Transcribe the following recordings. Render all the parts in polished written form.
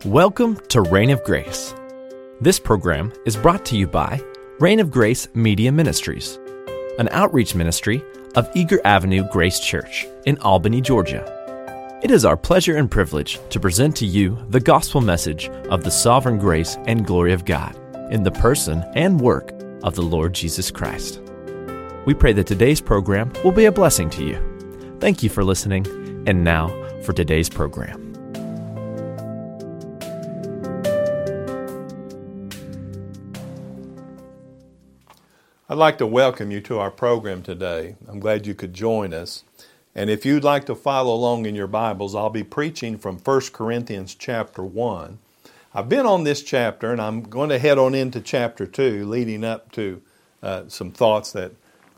Welcome to Reign of Grace. This program is brought to you by Reign of Grace Media Ministries, an outreach ministry of Eager Avenue Grace Church in Albany, Georgia. It is our pleasure and privilege to present to you the gospel message of the sovereign grace and glory of God in the person and work of the Lord Jesus Christ. We pray that today's program will be a blessing to you. Thank you for listening, and now for today's program. I'd like to welcome you to our program today. I'm glad you could join us. And if you'd like to follow along in your Bibles, I'll be preaching from 1 Corinthians chapter 1. I've been on this chapter, and I'm going to head on into chapter 2, leading up to some thoughts that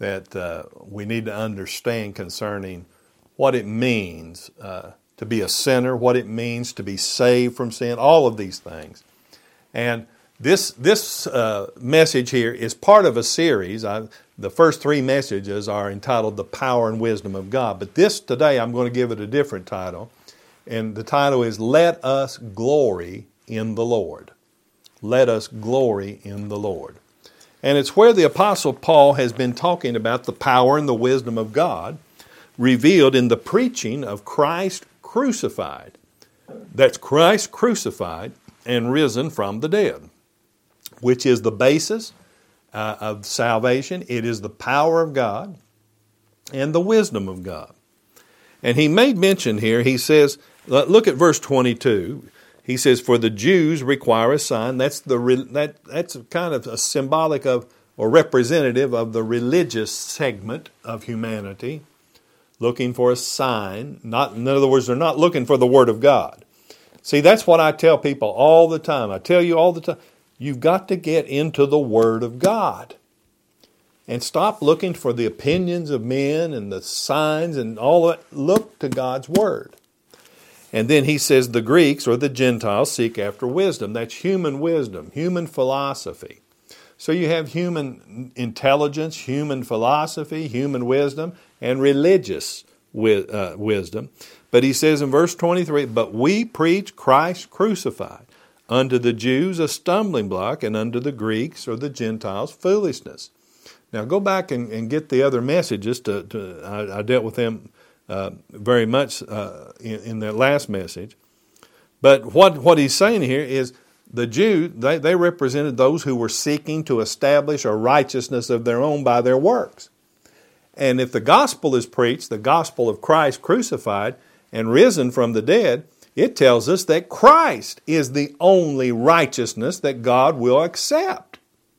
we need to understand concerning what it means to be a sinner, what it means to be saved from sin, all of these things. And This message here is part of a series. The first three messages are entitled The Power and Wisdom of God. But this today, I'm going to give it a different title. And the title is Let Us Glory in the Lord. Let us glory in the Lord. And it's where the Apostle Paul has been talking about the power and the wisdom of God revealed in the preaching of Christ crucified. That's Christ crucified and risen from the dead, which is the basis of salvation. It is the power of God and the wisdom of God. And he made mention here, he says, look at verse 22. He says, for the Jews require a sign. That's kind of a symbolic of or representative of the religious segment of humanity, looking for a sign. In other words, they're not looking for the Word of God. See, that's what I tell people all the time. I tell you all the time. You've got to get into the Word of God and stop looking for the opinions of men and the signs and all that. Look to God's Word. And then he says the Greeks or the Gentiles seek after wisdom. That's human wisdom, human philosophy. So you have human intelligence, human philosophy, human wisdom, and religious wisdom. But he says in verse 23, but we preach Christ crucified. Unto the Jews a stumbling block, and unto the Greeks or the Gentiles foolishness. Now go back and get the other messages. I dealt with them very much in that last message. But what he's saying here is the Jews, they represented those who were seeking to establish a righteousness of their own by their works. And if the gospel is preached, the gospel of Christ crucified and risen from the dead, it tells us that Christ is the only righteousness that God will accept.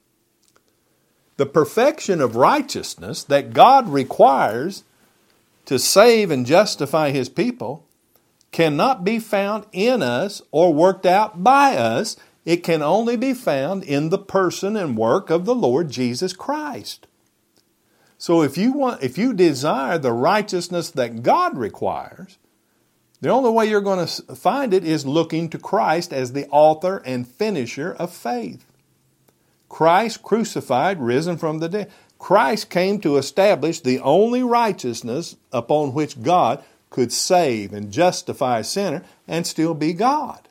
The perfection of righteousness that God requires to save and justify His people cannot be found in us or worked out by us. It can only be found in the person and work of the Lord Jesus Christ. So if you desire the righteousness that God requires, the only way you're going to find it is looking to Christ as the author and finisher of faith. Christ crucified, risen from the dead. Christ came to establish the only righteousness upon which God could save and justify a sinner and still be God.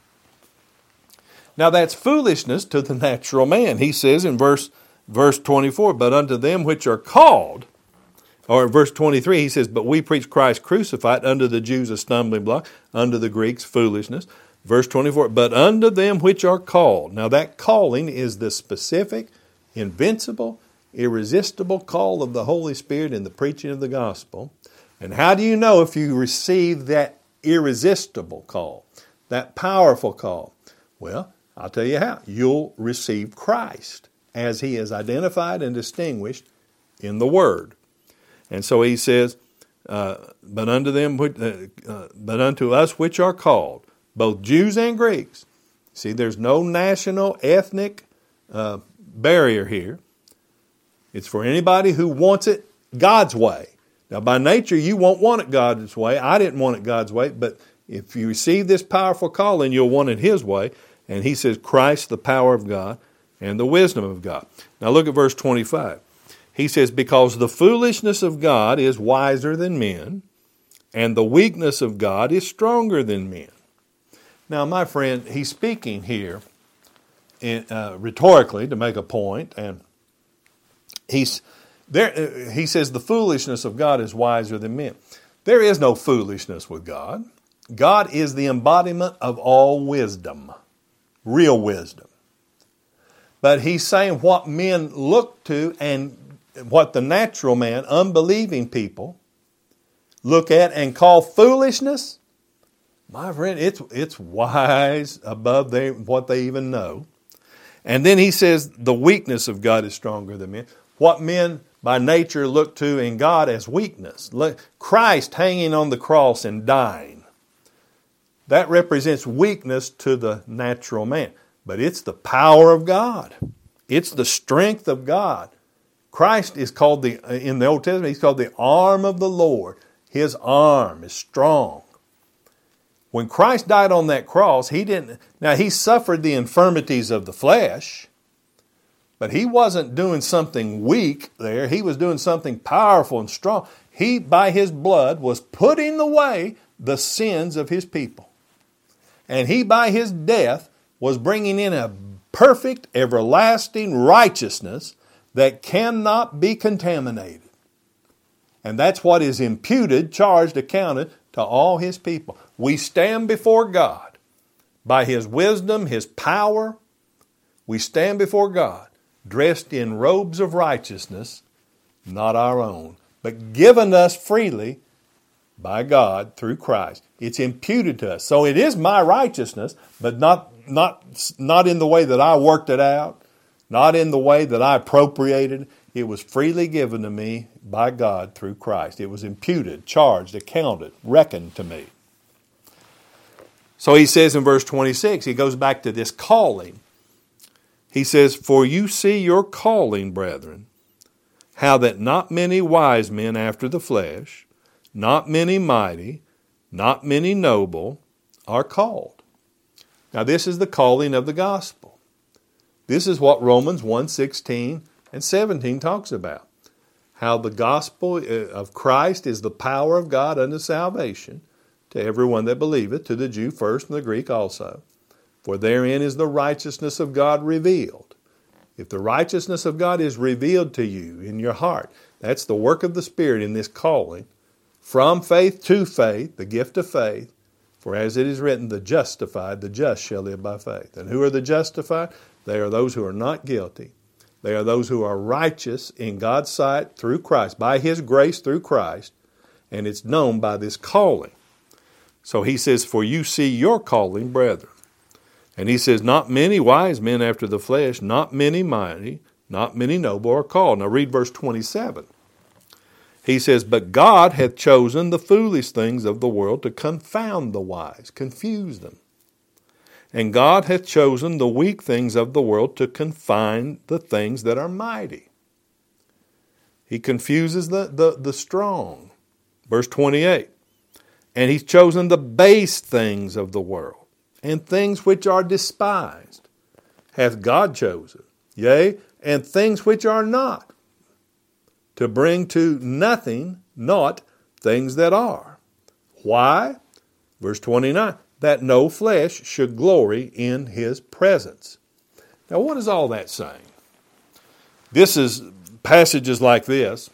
Now that's foolishness to the natural man. He says in verse 24, but unto them which are called, or verse 23, he says, but we preach Christ crucified, unto the Jews a stumbling block, unto the Greeks foolishness. Verse 24, but unto them which are called. Now that calling is the specific, invincible, irresistible call of the Holy Spirit in the preaching of the gospel. And how do you know if you receive that irresistible call, that powerful call? Well, I'll tell you how. You'll receive Christ as He is identified and distinguished in the Word. And so he says, but unto us which are called, both Jews and Greeks. See, there's no national, ethnic barrier here. It's for anybody who wants it God's way. Now, by nature, you won't want it God's way. I didn't want it God's way, but if you receive this powerful calling, you'll want it His way. And he says, Christ, the power of God and the wisdom of God. Now, look at verse 25. He says, because the foolishness of God is wiser than men, and the weakness of God is stronger than men. Now, my friend, he's speaking here rhetorically to make a point, and he says the foolishness of God is wiser than men. There is no foolishness with God. God is the embodiment of all wisdom, real wisdom. But he's saying what men look to and what the natural man, unbelieving people, look at and call foolishness, my friend, it's wise above what they even know. And then he says the weakness of God is stronger than men. What men by nature look to in God as weakness. Christ hanging on the cross and dying. That represents weakness to the natural man. But it's the power of God. It's the strength of God. Christ is called in the Old Testament, he's called the arm of the Lord. His arm is strong. When Christ died on that cross, he suffered the infirmities of the flesh, but he wasn't doing something weak there. He was doing something powerful and strong. He, by his blood, was putting away the sins of his people. And he, by his death, was bringing in a perfect, everlasting righteousness that cannot be contaminated. And that's what is imputed, charged, accounted to all his people. We stand before God by his wisdom, his power. We stand before God dressed in robes of righteousness, not our own, but given us freely by God through Christ. It's imputed to us. So it is my righteousness, but not in the way that I worked it out, not in the way that I appropriated. It was freely given to me by God through Christ. It was imputed, charged, accounted, reckoned to me. So he says in verse 26, he goes back to this calling. He says, "For you see your calling, brethren, how that not many wise men after the flesh, not many mighty, not many noble are called." Now this is the calling of the gospel. This is what Romans 1:16 and 17 talks about. How the gospel of Christ is the power of God unto salvation to everyone that believeth, to the Jew first and the Greek also. For therein is the righteousness of God revealed. If the righteousness of God is revealed to you in your heart, that's the work of the Spirit in this calling. From faith to faith, the gift of faith. For as it is written, the justified, the just shall live by faith. And who are the justified? They are those who are not guilty. They are those who are righteous in God's sight through Christ, by his grace through Christ. And it's known by this calling. So he says, "For you see your calling, brethren." And he says, "Not many wise men after the flesh, not many mighty, not many noble are called." Now read verse 27. He says, "But God hath chosen the foolish things of the world to confound the wise," confuse them. "And God hath chosen the weak things of the world to confine the things that are mighty." He confuses the strong. Verse 28. "And he's chosen the base things of the world, and things which are despised hath God chosen, yea, and things which are not, to bring to nothing, not things that are." Why? Verse 29, "That no flesh should glory in his presence." Now what is all that saying? Passages like this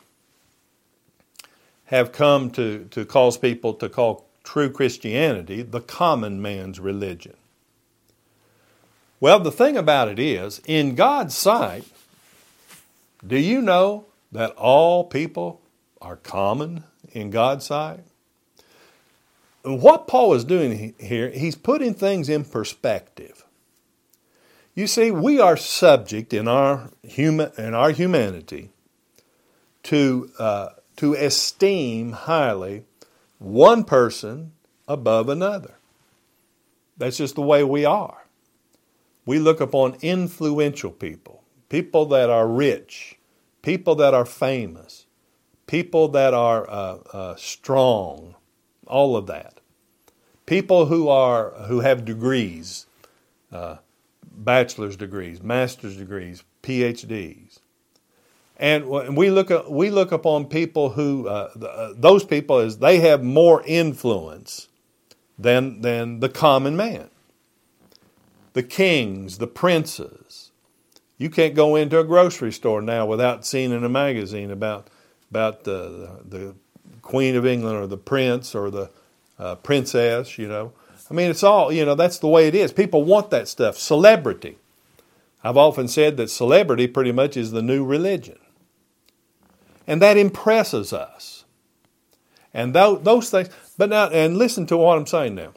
have come to cause people to call true Christianity the common man's religion. Well, the thing about it is, in God's sight, do you know that all people are common in God's sight? And what Paul is doing here, he's putting things in perspective. You see, we are subject in our humanity to esteem highly one person above another. That's just the way we are. We look upon influential people, people that are rich, people that are famous, people that are strong, all of that. People who have degrees, bachelor's degrees, master's degrees, PhDs. And we look upon people who, those people, as they have more influence than the common man. the kings, the princes. You can't go into a grocery store now without seeing in a magazine about the Queen of England or the prince or the princess, I mean, it's all, that's the way it is. People want that stuff. Celebrity. I've often said that celebrity pretty much is the new religion. And that impresses us. And those things, but now, and listen to what I'm saying now.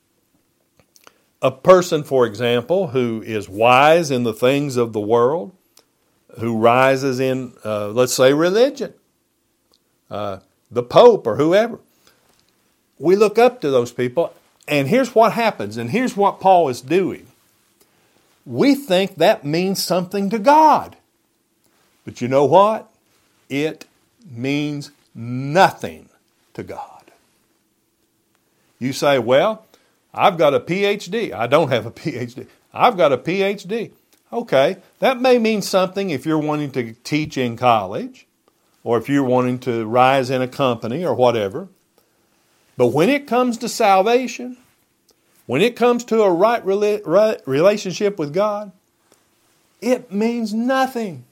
A person, for example, who is wise in the things of the world, who rises in, let's say, religion, the Pope or whoever, we look up to those people, and here's what happens, and here's what Paul is doing. We think that means something to God. But you know what? It means nothing to God. You say, well, I've got a PhD. I don't have a PhD. I've got a PhD. Okay, that may mean something if you're wanting to teach in college or if you're wanting to rise in a company or whatever. But when it comes to salvation, when it comes to a right relationship with God, it means nothing.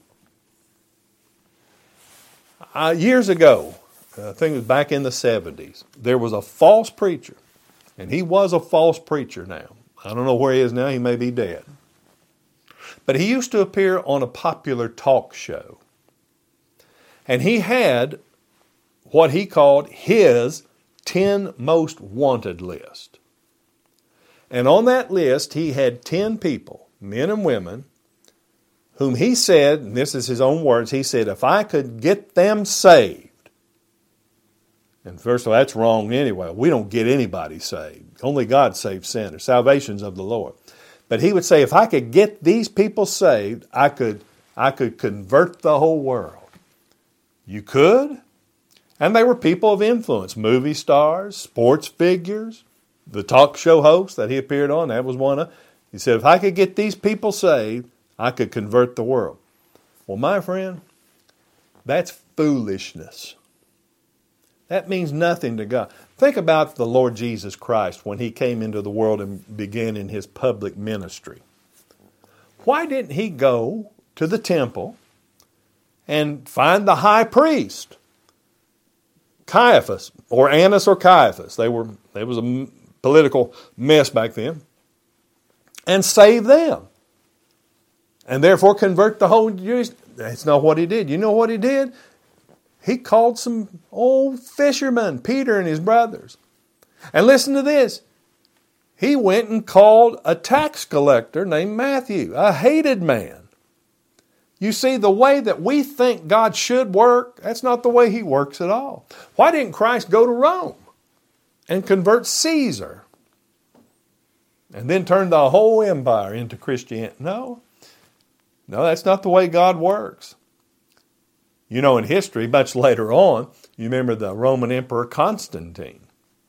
Years ago, I think it was back in the 70s, there was a false preacher. And he was a false preacher now. I don't know where he is now. He may be dead. But he used to appear on a popular talk show. And he had what he called his 10 most wanted list. And on that list, he had 10 people, men and women, whom he said, and this is his own words, he said, if I could get them saved, and first of all, that's wrong anyway. We don't get anybody saved. Only God saves sinners. Salvation's of the Lord. But he would say, if I could get these people saved, I could convert the whole world. You could? And they were people of influence. Movie stars, sports figures, the talk show host that he appeared on, that was one of. He said, if I could get these people saved, I could convert the world. Well, my friend, that's foolishness. That means nothing to God. Think about the Lord Jesus Christ when he came into the world and began in his public ministry. Why didn't he go to the temple and find the high priest, Caiaphas, or Annas or Caiaphas? There was a political mess back then, and save them, and therefore convert the whole Jewish. That's not what he did. You know what he did? He called some old fishermen, Peter and his brothers. And listen to this. He went and called a tax collector named Matthew, a hated man. You see, the way that we think God should work, that's not the way he works at all. Why didn't Christ go to Rome and convert Caesar and then turn the whole empire into Christianity? No, that's not the way God works. You know, in history, much later on, you remember the Roman Emperor Constantine.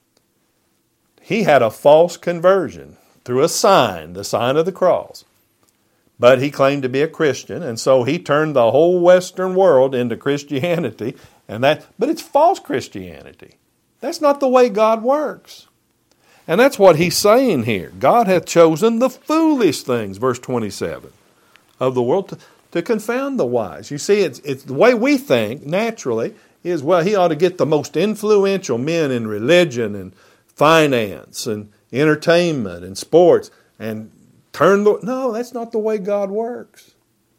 He had a false conversion through a sign, the sign of the cross. But he claimed to be a Christian, and so he turned the whole Western world into Christianity. But it's false Christianity. That's not the way God works. And that's what he's saying here. God hath chosen the foolish things, verse 27, of the world to confound the wise. You see, it's the way we think naturally is, well, he ought to get the most influential men in religion and finance and entertainment and sports and no, that's not the way God works.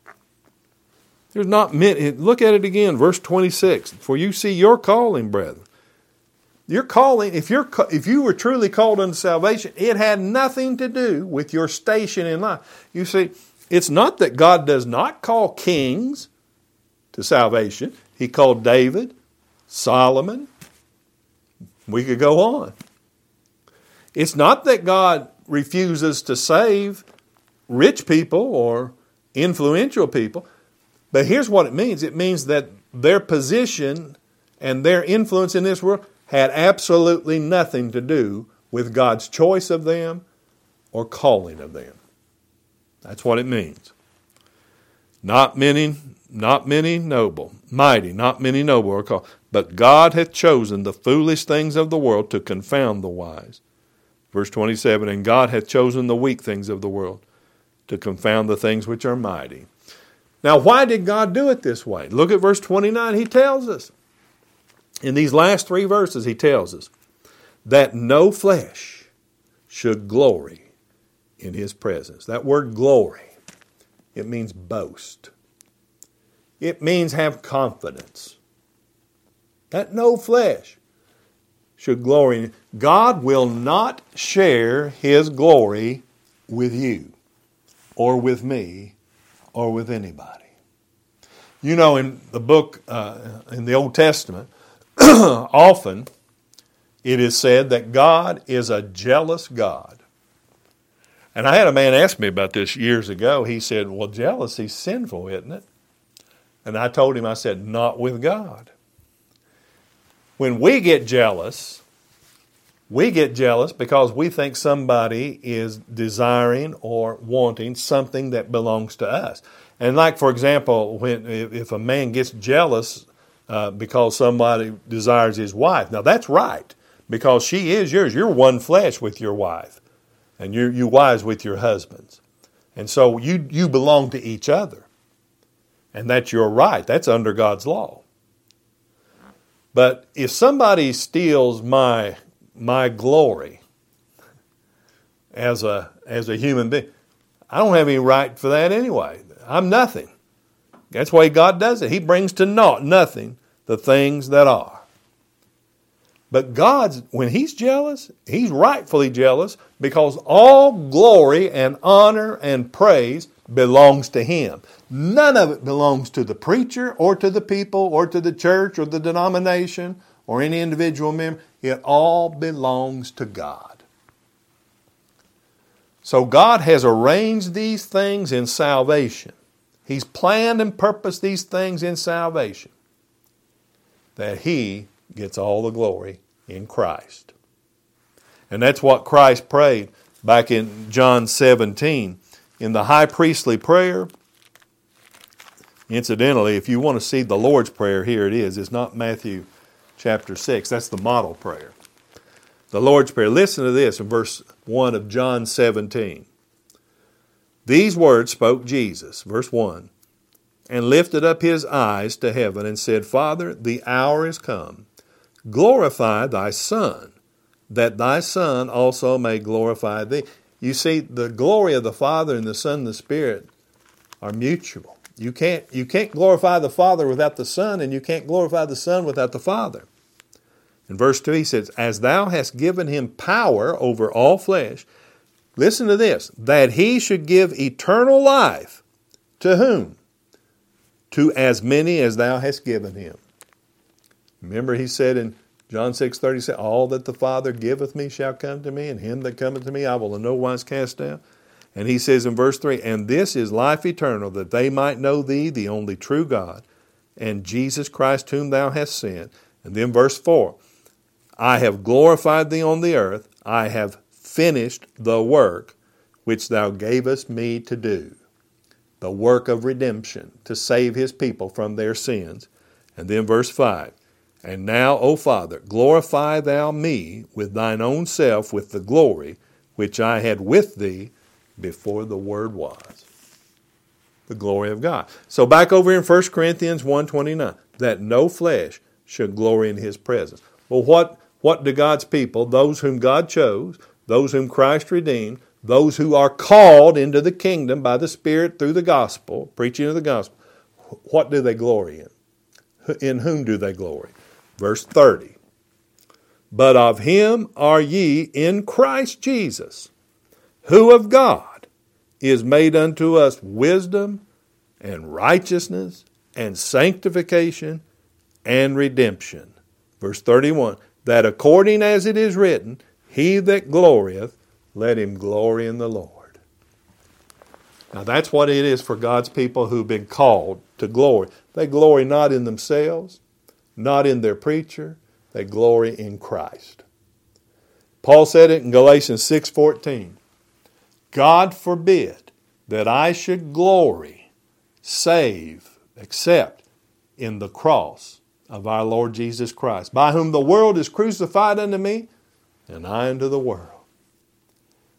There's not many. Look at it again, verse 26. For you see your calling, brethren. Your calling, if you were truly called unto salvation, it had nothing to do with your station in life. You see, it's not that God does not call kings to salvation. He called David, Solomon. We could go on. It's not that God refuses to save rich people or influential people. But here's what it means. It means that their position and their influence in this world had absolutely nothing to do with God's choice of them or calling of them. That's what it means. Not many noble, mighty, not many noble are called. But God hath chosen the foolish things of the world to confound the wise. Verse 27, and God hath chosen the weak things of the world to confound the things which are mighty. Now, why did God do it this way? Look at verse 29. He tells us. In these last 3 verses, he tells us that no flesh should glory in his presence. That word glory, it means boast. It means have confidence. That no flesh should glory. God will not share his glory with you or with me or with anybody. You know, in the book, in the Old Testament, often it is said that God is a jealous God. And I had a man ask me about this years ago. He said, well, jealousy's sinful, isn't it? And I told him, I said, not with God. When we get jealous because we think somebody is desiring or wanting something that belongs to us. And like, for example, if a man gets jealous because somebody desires his wife, now that's right, because she is yours. You're one flesh with your wife, and you wives with your husbands. And so you belong to each other. And that's your right. That's under God's law. But if somebody steals my glory as a human being, I don't have any right for that anyway. I'm nothing. That's the way God does it. He brings to naught, nothing, the things that are. But when He's jealous, He's rightfully jealous because all glory and honor and praise belongs to Him. None of it belongs to the preacher or to the people or to the church or the denomination or any individual member. It all belongs to God. So God has arranged these things in salvation. He's planned and purposed these things in salvation, that He gets all the glory in Christ. And that's what Christ prayed back in John 17 in the high priestly prayer. Incidentally, if you want to see the Lord's Prayer, here it is. It's not Matthew chapter 6. That's the model prayer. The Lord's Prayer. Listen to this in verse 1 of John 17. These words spoke Jesus, verse 1, and lifted up His eyes to heaven and said, Father, the hour is come. Glorify Thy Son, that Thy Son also may glorify Thee. You see, the glory of the Father and the Son and the Spirit are mutual. You can't glorify the Father without the Son, and you can't glorify the Son without the Father. In verse 2 he says, as Thou hast given Him power over all flesh, listen to this, that He should give eternal life to whom? To as many as Thou hast given Him. Remember He said in John 6:37, all that the Father giveth me shall come to me, and him that cometh to me I will in no wise cast down. And He says in verse 3, and this is life eternal, that they might know Thee, the only true God, and Jesus Christ whom Thou hast sent. And then verse 4, I have glorified Thee on the earth, I have finished the work which Thou gavest me to do. The work of redemption, to save His people from their sins. And then verse 5, and now, O Father, glorify Thou me with Thine own self with the glory which I had with Thee before the Word was. The glory of God. So back over in 1 Corinthians 1:29, that no flesh should glory in His presence. Well, what do God's people, those whom God chose, those whom Christ redeemed, those who are called into the kingdom by the Spirit through the gospel, preaching of the gospel, what do they glory in? In whom do they glory? Verse 30, but of Him are ye in Christ Jesus, who of God is made unto us wisdom and righteousness and sanctification and redemption. Verse 31, that according as it is written, he that glorieth, let him glory in the Lord. Now that's what it is for God's people who've been called to glory. They glory not in themselves, not in their preacher, they glory in Christ. Paul said it in Galatians 6:14. God forbid that I should glory, except in the cross of our Lord Jesus Christ, by whom the world is crucified unto me, and I unto the world.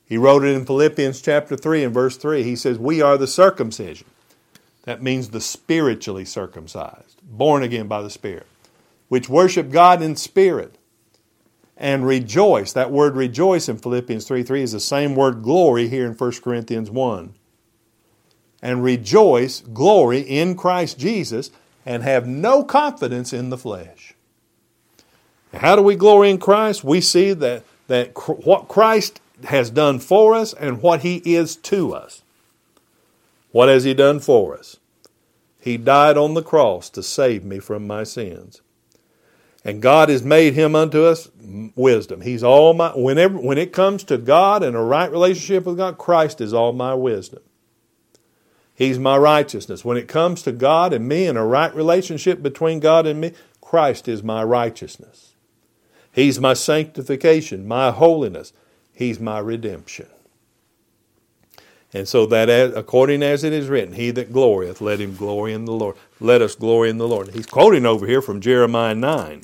He wrote it in Philippians chapter 3 and verse 3. He says, we are the circumcision. That means the spiritually circumcised, born again by the Spirit, which worship God in spirit and rejoice. That word rejoice in Philippians 3:3 is the same word glory here in 1 Corinthians 1. And rejoice, glory in Christ Jesus, and have no confidence in the flesh. How do we glory in Christ? We see that what Christ has done for us and what He is to us. What has He done for us? He died on the cross to save me from my sins. And God has made Him unto us wisdom. He's all my, when it comes to God and a right relationship with God, Christ is all my wisdom. He's my righteousness. When it comes to God and me and a right relationship between God and me, Christ is my righteousness. He's my sanctification, my holiness. He's my redemption. And so that according as it is written, he that glorieth, let him glory in the Lord. Let us glory in the Lord. He's quoting over here from Jeremiah 9.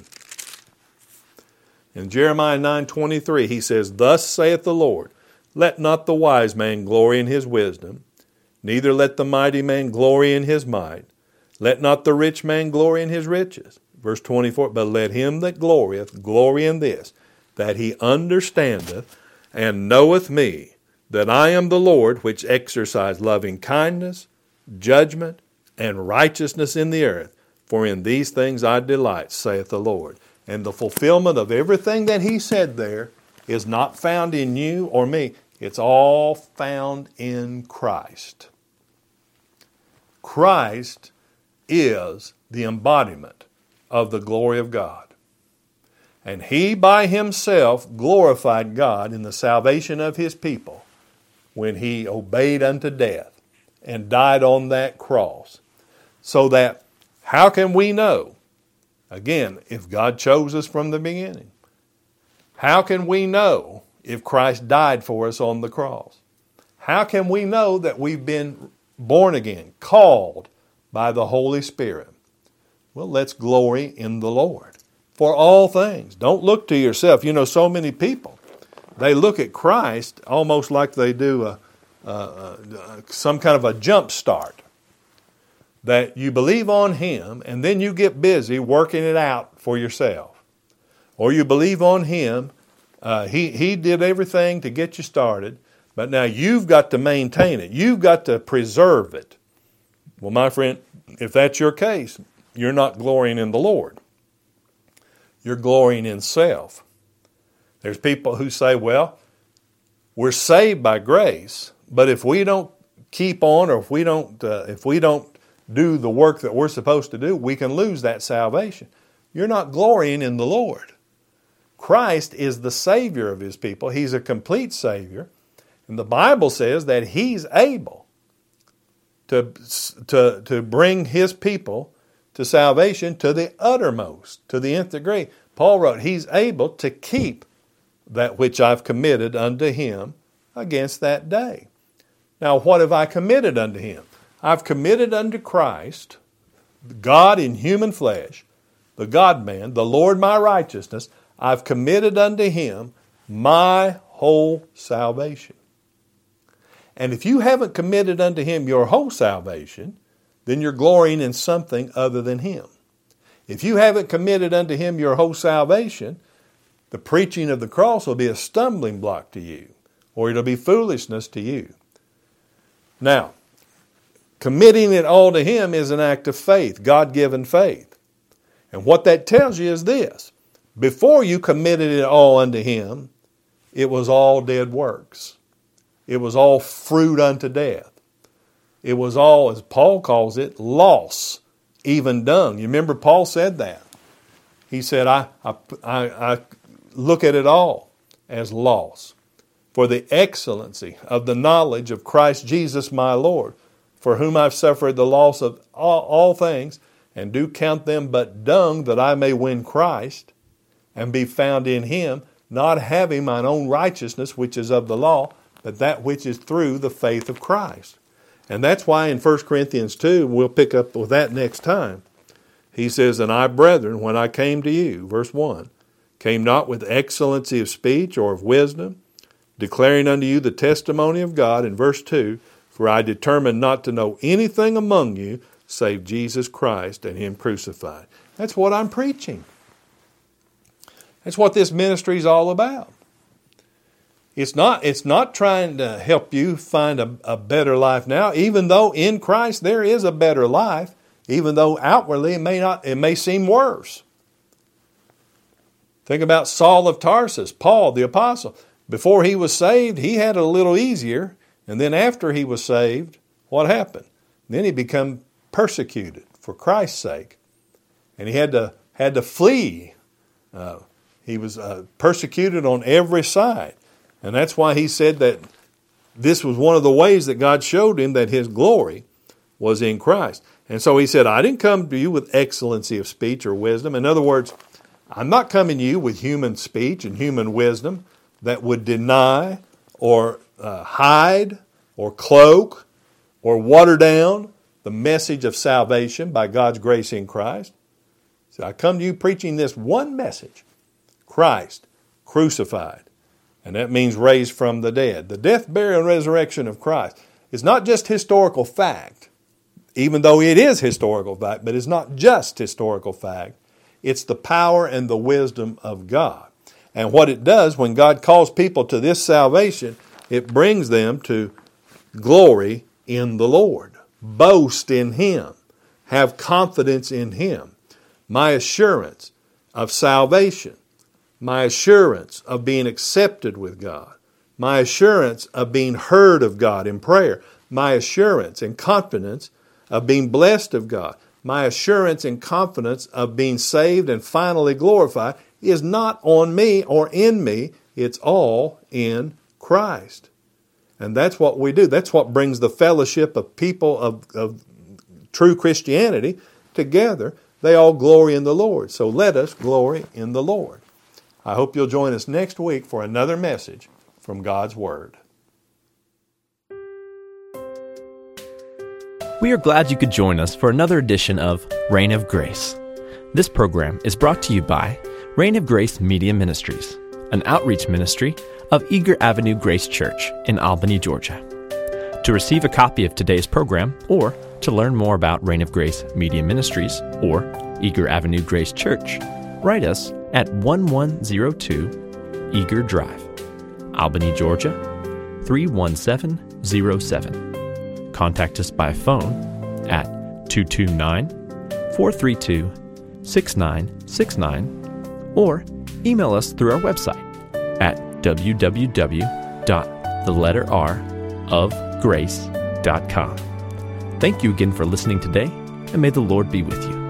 In Jeremiah 9:23, he says, thus saith the Lord, let not the wise man glory in his wisdom, neither let the mighty man glory in his might. Let not the rich man glory in his riches. Verse 24, but let him that glorieth glory in this, that he understandeth and knoweth me, that I am the Lord which exercise loving kindness, judgment, and righteousness in the earth. For in these things I delight, saith the Lord. And the fulfillment of everything that He said there is not found in you or me. It's all found in Christ. Christ is the embodiment of the glory of God. And He by Himself glorified God in the salvation of His people when He obeyed unto death and died on that cross. So that, how can we know? Again, if God chose us from the beginning. How can we know if Christ died for us on the cross? How can we know that we've been born again, called by the Holy Spirit? Well, let's glory in the Lord for all things. Don't look to yourself. You know, so many people, they look at Christ almost like they do some kind of a jump start. That you believe on Him and then you get busy working it out for yourself. Or you believe on Him, He did everything to get you started, but now you've got to maintain it. You've got to preserve it. Well, my friend, if that's your case, you're not glorying in the Lord. You're glorying in self. There's people who say, well, we're saved by grace, but if we don't keep on, or if we don't do the work that we're supposed to do, we can lose that salvation. You're not glorying in the Lord. Christ is the Savior of His people. He's a complete Savior. And the Bible says that He's able to bring His people to salvation to the uttermost, to the nth degree. Paul wrote, He's able to keep that which I've committed unto Him against that day. Now, what have I committed unto Him? I've committed unto Christ, God in human flesh, the God-man, the Lord my righteousness. I've committed unto Him my whole salvation. And if you haven't committed unto Him your whole salvation, then you're glorying in something other than Him. If you haven't committed unto Him your whole salvation, the preaching of the cross will be a stumbling block to you, or it'll be foolishness to you. Now, committing it all to Him is an act of faith, God-given faith. And what that tells you is this. Before you committed it all unto Him, it was all dead works. It was all fruit unto death. It was all, as Paul calls it, loss, even dung. You remember Paul said that. He said, I look at it all as loss for the excellency of the knowledge of Christ Jesus my Lord, for whom I've suffered the loss of all things, and do count them but dung, that I may win Christ, and be found in Him, not having mine own righteousness, which is of the law, but that which is through the faith of Christ. And that's why in 1 Corinthians 2, we'll pick up with that next time, he says, and I, brethren, when I came to you, verse 1, came not with excellency of speech or of wisdom, declaring unto you the testimony of God, in verse 2, for I determined not to know anything among you save Jesus Christ and Him crucified. That's what I'm preaching. That's what this ministry is all about. It's not trying to help you find a better life now, even though in Christ there is a better life, even though outwardly it may seem worse. Think about Saul of Tarsus, Paul the apostle. Before he was saved, he had it a little easier, and then after he was saved, what happened? Then he became persecuted for Christ's sake, and he had to flee. He was persecuted on every side. And that's why he said that this was one of the ways that God showed him that His glory was in Christ. And so he said, I didn't come to you with excellency of speech or wisdom. In other words, I'm not coming to you with human speech and human wisdom that would deny or hide or cloak or water down the message of salvation by God's grace in Christ. So I come to you preaching this one message, Christ crucified. And that means raised from the dead. The death, burial, and resurrection of Christ is not just historical fact, even though it is historical fact, but it's not just historical fact. It's the power and the wisdom of God. And what it does when God calls people to this salvation, it brings them to glory in the Lord. Boast in Him. Have confidence in Him. My assurance of salvation. My assurance of being accepted with God. My assurance of being heard of God in prayer. My assurance and confidence of being blessed of God. My assurance and confidence of being saved and finally glorified is not on me or in me. It's all in Christ. And that's what we do. That's what brings the fellowship of people of true Christianity together. They all glory in the Lord. So let us glory in the Lord. I hope you'll join us next week for another message from God's Word. We are glad you could join us for another edition of Reign of Grace. This program is brought to you by Reign of Grace Media Ministries, an outreach ministry of Eager Avenue Grace Church in Albany, Georgia. To receive a copy of today's program or to learn more about Reign of Grace Media Ministries or Eager Avenue Grace Church, write us at 1102 Eager Drive, Albany, Georgia 31707. Contact us by phone at 229-432-6969 or email us through our website at www.theletterrofgrace.com. Thank you again for listening today, and may the Lord be with you.